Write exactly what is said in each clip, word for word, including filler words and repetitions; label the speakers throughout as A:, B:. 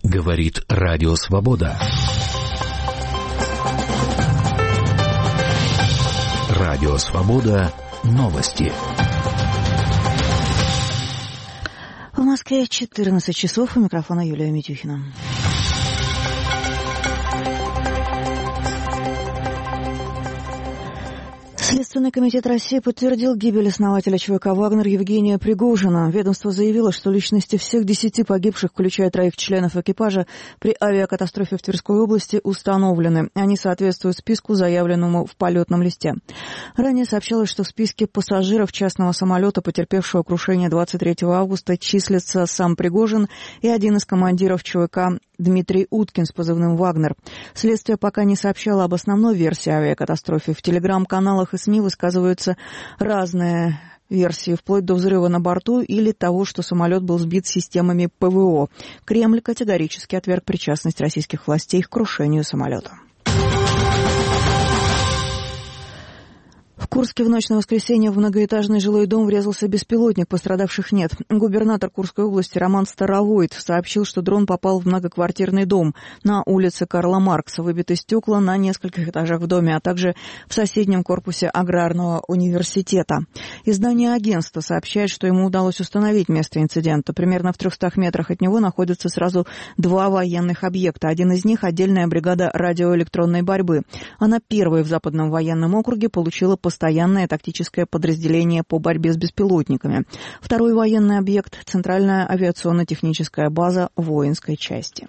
A: Говорит Радио Свобода. Радио Свобода. Новости.
B: В Москве четырнадцать часов. У микрофона Юлия Митюхина. Следственный комитет России подтвердил гибель основателя ЧВК «Вагнер» Евгения Пригожина. Ведомство заявило, что личности всех десяти погибших, включая троих членов экипажа, при авиакатастрофе в Тверской области установлены. Они соответствуют списку, заявленному в полетном листе. Ранее сообщалось, что в списке пассажиров частного самолета, потерпевшего крушение двадцать третьего августа, числится сам Пригожин и один из командиров ЧВК Дмитрий Уткин с позывным «Вагнер». Следствие пока не сообщало об основной версии авиакатастрофы. В телеграм-каналах и СМИ высказываются разные версии, вплоть до взрыва на борту или того, что самолет был сбит системами ПВО. Кремль категорически отверг причастность российских властей к крушению самолета. В Курске в ночь на воскресенье в многоэтажный жилой дом врезался беспилотник, пострадавших нет. Губернатор Курской области Роман Старовойт сообщил, что дрон попал в многоквартирный дом на улице Карла Маркса. Выбиты стекла на нескольких этажах в доме, а также в соседнем корпусе аграрного университета. Издание агентства сообщает, что ему удалось установить место инцидента. Примерно в трехстах метрах от него находятся сразу два военных объекта. Один из них — отдельная бригада радиоэлектронной борьбы. Она первой в Западном военном округе получила постоянное тактическое подразделение по борьбе с беспилотниками. Второй военный объект — Центральная авиационно-техническая база воинской части.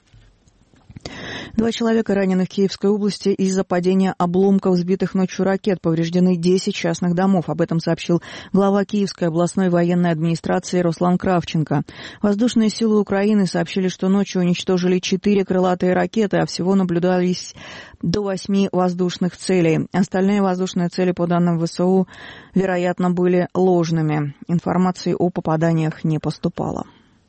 B: Два человека ранены в Киевской области из-за падения обломков сбитых ночью ракет. Повреждены десять частных домов. Об этом сообщил глава Киевской областной военной администрации Руслан Кравченко. Воздушные силы Украины сообщили, что ночью уничтожили четыре крылатые ракеты, а всего наблюдались до восьми воздушных целей. Остальные воздушные цели, по данным ВСУ, вероятно, были ложными. Информации о попаданиях не поступало.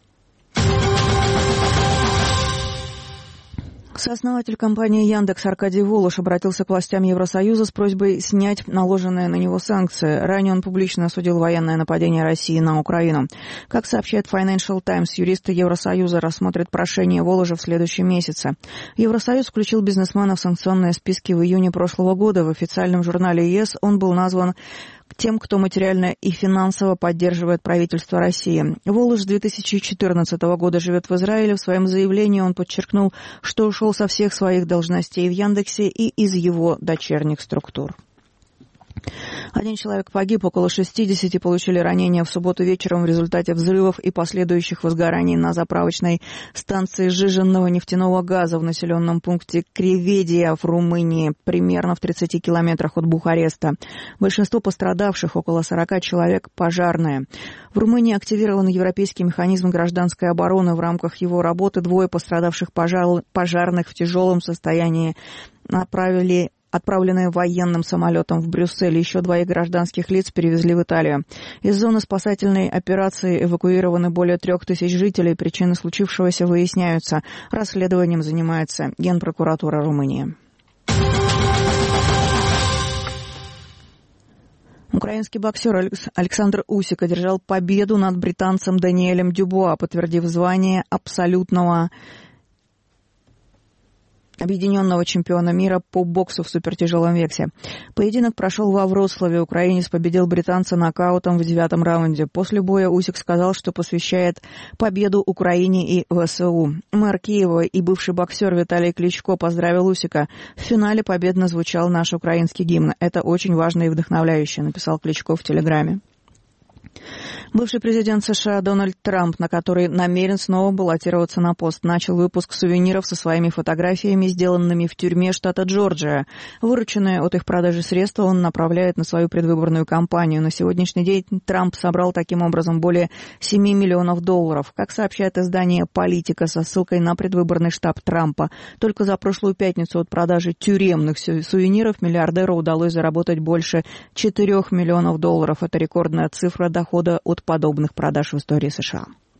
B: Сооснователь компании «Яндекс» Аркадий Волош обратился к властям Евросоюза с просьбой снять наложенные на него санкции. Ранее он публично осудил военное нападение России на Украину. Как сообщает Financial Times, юристы Евросоюза рассмотрят прошение Волоша в следующем месяце. Евросоюз включил бизнесмена в санкционные списки в июне прошлого года. В официальном журнале ЕС он был назван тем, кто материально и финансово поддерживает правительство России. Волош с две тысячи четырнадцатого года живет в Израиле. В своем заявлении он подчеркнул, что ушел со всех своих должностей в Яндексе и из его дочерних структур. Один человек погиб, около шестидесяти получили ранения в субботу вечером в результате взрывов и последующих возгораний на заправочной станции сжиженного нефтяного газа в населенном пункте Криведия в Румынии, примерно в тридцати километрах от Бухареста. Большинство пострадавших, около сорока человек, пожарные. В Румынии активирован европейский механизм гражданской обороны. В рамках его работы двое пострадавших пожар... пожарных в тяжелом состоянии направили Отправленные военным самолетом в Брюссель, еще двоих гражданских лиц перевезли в Италию. Из зоны спасательной операции эвакуированы более трех тысяч жителей. Причины случившегося выясняются. Расследованием занимается Генпрокуратура Румынии. Украинский боксер Александр Усик одержал победу над британцем Даниэлем Дюбуа, подтвердив звание абсолютного объединенного чемпиона мира по боксу в супертяжелом весе. Поединок прошел во Вроцлаве. Украинец победил британца нокаутом в девятом раунде. После боя Усик сказал, что посвящает победу Украине и ВСУ. Мэр Киева и бывший боксер Виталий Кличко поздравил Усика. В финале победно звучал наш украинский гимн. Это очень важно и вдохновляюще, написал Кличко в Телеграме. Бывший президент США Дональд Трамп, на который намерен снова баллотироваться на пост, начал выпуск сувениров со своими фотографиями, сделанными в тюрьме штата Джорджия. Вырученные от их продажи средства он направляет на свою предвыборную кампанию. На сегодняшний день Трамп собрал таким образом более семи миллионов долларов. Как сообщает издание «Политика» со ссылкой на предвыборный штаб Трампа, только за прошлую пятницу от продажи тюремных сувениров миллиардеру удалось заработать больше четырех миллионов долларов. Это рекордная цифра дохода от подобных продаж в истории США.